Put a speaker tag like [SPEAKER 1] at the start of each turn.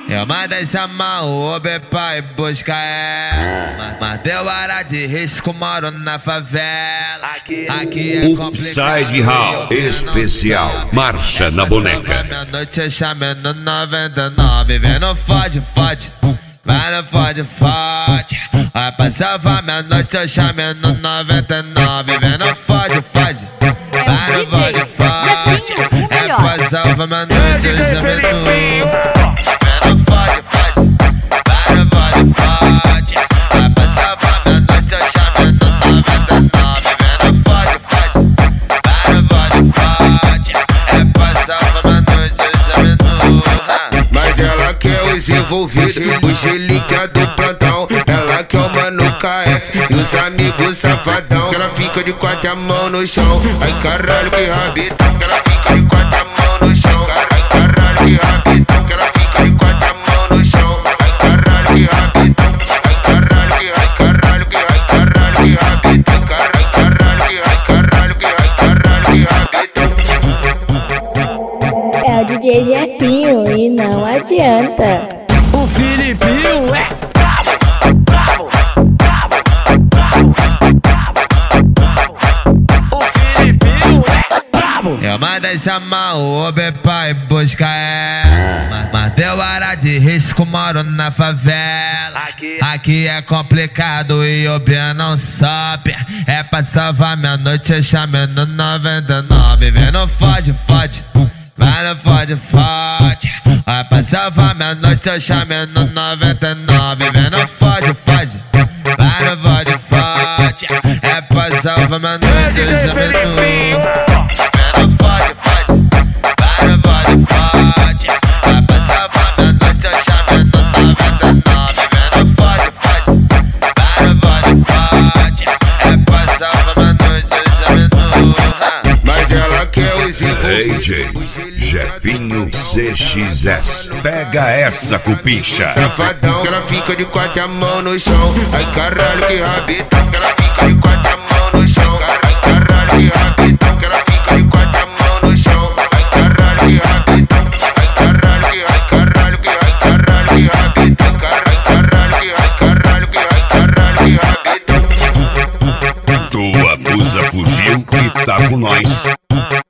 [SPEAKER 1] Eu mandei chamar o Uber pra ir buscar ela, mas deu hora de risco, moro na favela. Aqui é complicado.
[SPEAKER 2] Upside Hall especial, marcha na boneca.
[SPEAKER 1] Minha noite eu chamei no 99, vem no fode, fode. Vai no fode, fode. Vai pra salvar minha noite eu chamei no 99, vem no fode, fode. Vai no fode, fode. É pra salvar minha noite eu chamei no...
[SPEAKER 3] Mas ela quer os envolvidos, o Gelique do plantão. Ela quer o mano KF e os amigos safadão. Ela fica de quatro mãos no chão. Ai caralho que rabitão. Ela fica de quatro mãos no chão. Ai caralho que rabitão. Ela fica de quatro mãos no chão. Ai caralho que rabitão. Ai caralho que rabitão. Ai caralho que rabitão.
[SPEAKER 4] É o DJ Jefinho e não adianta.
[SPEAKER 5] O Filipinho é bravo, bravo, bravo, bravo, bravo, bravo. O Filipinho é bravo.
[SPEAKER 1] Eu mandei chamar o Uber pra ir buscar ela, mas deu hora de risco, moro na favela. Aqui é complicado e o Bia não sobe. É pra salvar minha noite, eu chamei no 99. Vem no fode, fode. Vai no fode, fode. Vai pra salvar minha noite, eu chamei no 99. Vem no fode, fode. Vai no fode, fode. É pra salvar minha noite, eu chamei no... Vem no fode, fode. Vai no fode, fode. Vai pra salvar minha noite, eu chamei no 99. Vem no fode, fode. Vai no fode, fode. É pra salvar minha noite, eu chamei no...
[SPEAKER 3] Mas ela quer os envolvidos.
[SPEAKER 2] DJ Jefinho CXS, pega essa cupincha.
[SPEAKER 3] Safadão, ela fica de quatro mãos no chão. Ai caralho que rabitão. Ela fica de quatro mãos no chão. Ai caralho que rabitão. Ela fica de quatro mãos no chão. Ai caralho que rabitão. Ai caralho que rabitão. Ai caralho que rabitão.
[SPEAKER 2] Tua blusa fugiu e tá com nós.